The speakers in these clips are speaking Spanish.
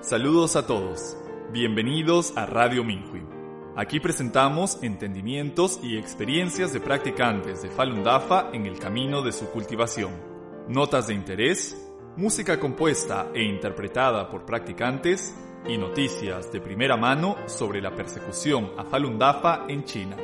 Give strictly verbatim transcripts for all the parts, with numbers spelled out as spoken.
Saludos a todos. Bienvenidos a Radio Minhui. Aquí presentamos entendimientos y experiencias de practicantes de Falun Dafa en el camino de su cultivación. Notas de interés, música compuesta e interpretada por practicantes y noticias de primera mano sobre la persecución a Falun Dafa en China.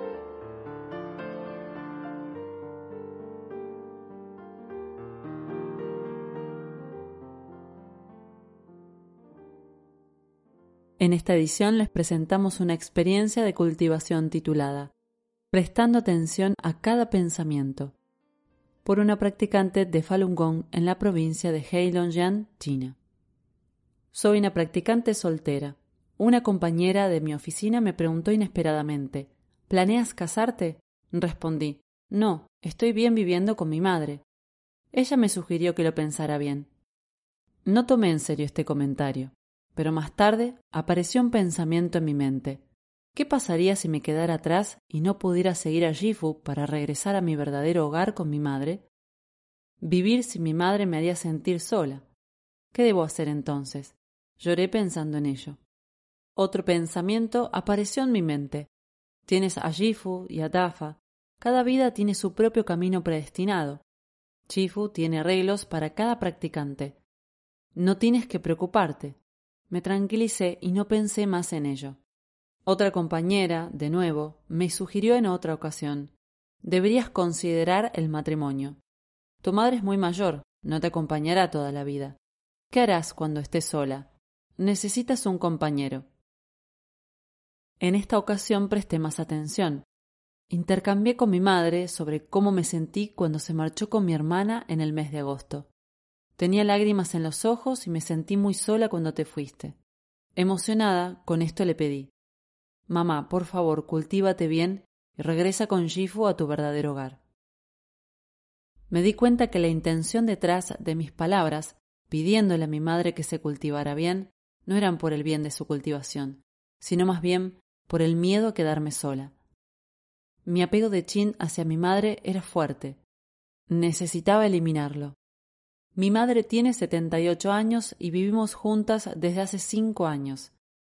En esta edición les presentamos una experiencia de cultivación titulada Prestando atención a cada pensamiento, por una practicante de Falun Gong en la provincia de Heilongjiang, China. Soy una practicante soltera. Una compañera de mi oficina me preguntó inesperadamente, ¿planeas casarte? Respondí, no, estoy bien viviendo con mi madre. Ella me sugirió que lo pensara bien. No tomé en serio este comentario. Pero más tarde apareció un pensamiento en mi mente. ¿Qué pasaría si me quedara atrás y no pudiera seguir a Gifu para regresar a mi verdadero hogar con mi madre? Vivir sin mi madre me haría sentir sola. ¿Qué debo hacer entonces? Lloré pensando en ello. Otro pensamiento apareció en mi mente. Tienes a Gifu y a Dafa. Cada vida tiene su propio camino predestinado. Gifu tiene arreglos para cada practicante. No tienes que preocuparte. Me tranquilicé y no pensé más en ello. Otra compañera, de nuevo, me sugirió en otra ocasión, deberías considerar el matrimonio. Tu madre es muy mayor, no te acompañará toda la vida. ¿Qué harás cuando estés sola? Necesitas un compañero. En esta ocasión presté más atención. Intercambié con mi madre sobre cómo me sentí cuando se marchó con mi hermana en el mes de agosto. Tenía lágrimas en los ojos y me sentí muy sola cuando te fuiste. Emocionada, con esto le pedí, mamá, por favor, cultívate bien y regresa con Gifu a tu verdadero hogar. Me di cuenta que la intención detrás de mis palabras, pidiéndole a mi madre que se cultivara bien, no eran por el bien de su cultivación, sino más bien por el miedo a quedarme sola. Mi apego de Chin hacia mi madre era fuerte. Necesitaba eliminarlo. Mi madre tiene setenta y ocho años y vivimos juntas desde hace cinco años.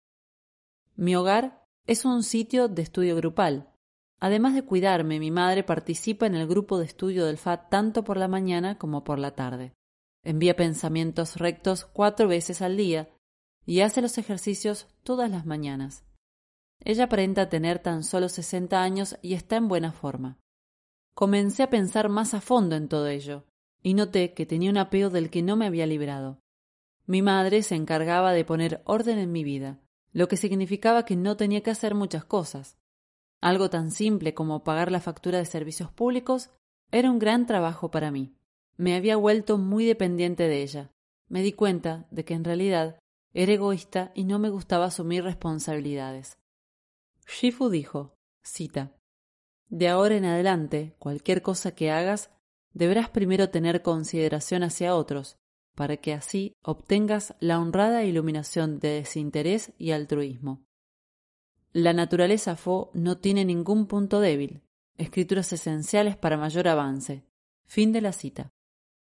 Mi hogar es un sitio de estudio grupal. Además de cuidarme, mi madre participa en el grupo de estudio del F A tanto por la mañana como por la tarde. Envía pensamientos rectos cuatro veces al día y hace los ejercicios todas las mañanas. Ella aparenta tener tan solo sesenta años y está en buena forma. Comencé a pensar más a fondo en todo ello. Y noté que tenía un apego del que no me había librado. Mi madre se encargaba de poner orden en mi vida, lo que significaba que no tenía que hacer muchas cosas. Algo tan simple como pagar la factura de servicios públicos era un gran trabajo para mí. Me había vuelto muy dependiente de ella. Me di cuenta de que en realidad era egoísta y no me gustaba asumir responsabilidades. Gifu dijo, cita, de ahora en adelante, cualquier cosa que hagas, deberás primero tener consideración hacia otros, para que así obtengas la honrada iluminación de desinterés y altruismo. La naturaleza Fo no tiene ningún punto débil. Escrituras esenciales para mayor avance. Fin de la cita.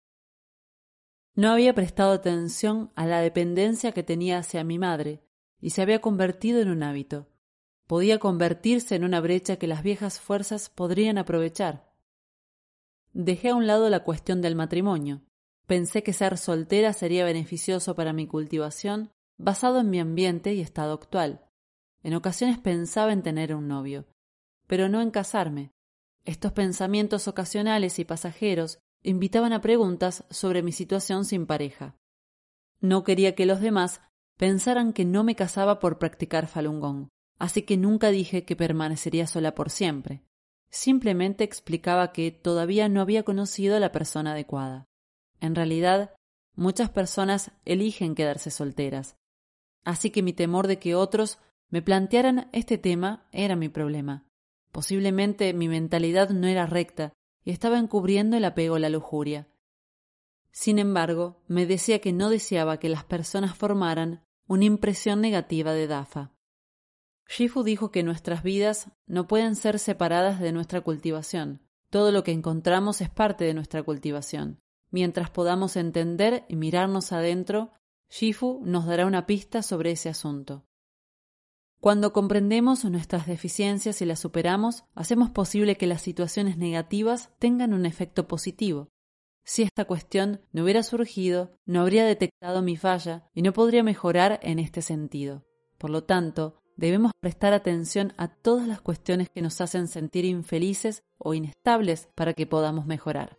No había prestado atención a la dependencia que tenía hacia mi madre y se había convertido en un hábito. Podía convertirse en una brecha que las viejas fuerzas podrían aprovechar. Dejé a un lado la cuestión del matrimonio. Pensé que ser soltera sería beneficioso para mi cultivación, basado en mi ambiente y estado actual. En ocasiones pensaba en tener un novio, pero no en casarme. Estos pensamientos ocasionales y pasajeros invitaban a preguntas sobre mi situación sin pareja. No quería que los demás pensaran que no me casaba por practicar Falun Gong, así que nunca dije que permanecería sola por siempre. Simplemente explicaba que todavía no había conocido a la persona adecuada. En realidad, muchas personas eligen quedarse solteras. Así que mi temor de que otros me plantearan este tema era mi problema. Posiblemente mi mentalidad no era recta y estaba encubriendo el apego a la lujuria. Sin embargo, me decía que no deseaba que las personas formaran una impresión negativa de Dafa. Gifu dijo que nuestras vidas no pueden ser separadas de nuestra cultivación. Todo lo que encontramos es parte de nuestra cultivación. Mientras podamos entender y mirarnos adentro, Shifu nos dará una pista sobre ese asunto. Cuando comprendemos nuestras deficiencias y las superamos, hacemos posible que las situaciones negativas tengan un efecto positivo. Si esta cuestión no hubiera surgido, no habría detectado mi falla y no podría mejorar en este sentido. Por lo tanto, debemos prestar atención a todas las cuestiones que nos hacen sentir infelices o inestables para que podamos mejorar.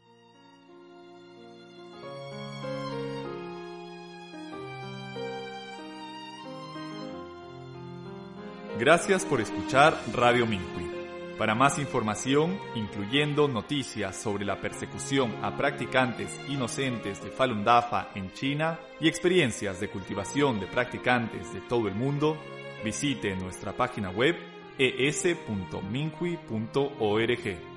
Gracias por escuchar Radio Minhui. Para más información, incluyendo noticias sobre la persecución a practicantes inocentes de Falun Dafa en China y experiencias de cultivación de practicantes de todo el mundo, visite nuestra página web e s punto minhui punto org.